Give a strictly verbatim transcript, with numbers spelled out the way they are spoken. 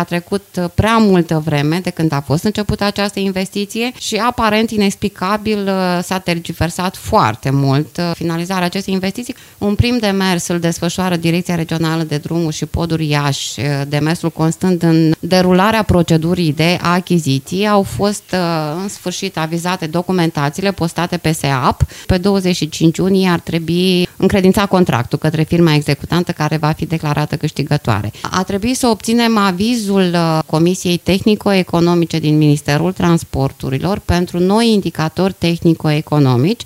a trecut prea multă vreme de când a fost începută această investiție și aparent inexplicabil s-a tergiversat foarte mult finalizarea acestei investiții. Un prim demers îl desfășoară Direcția Regională de Drumuri și Poduri Iași, demersul constând în derularea procedurii de achiziții. Au fost în sfârșit avizate documentațiile postate pe S E A P. Pe douăzeci și cinci iunie ar trebui încredințat contractul către firma executantă care va fi declarată câștigătoare. A trebuit să obținem avizul Comisiei Tehnico-Economice din Ministerul Transporturilor pentru noi indicatori tehnico-economici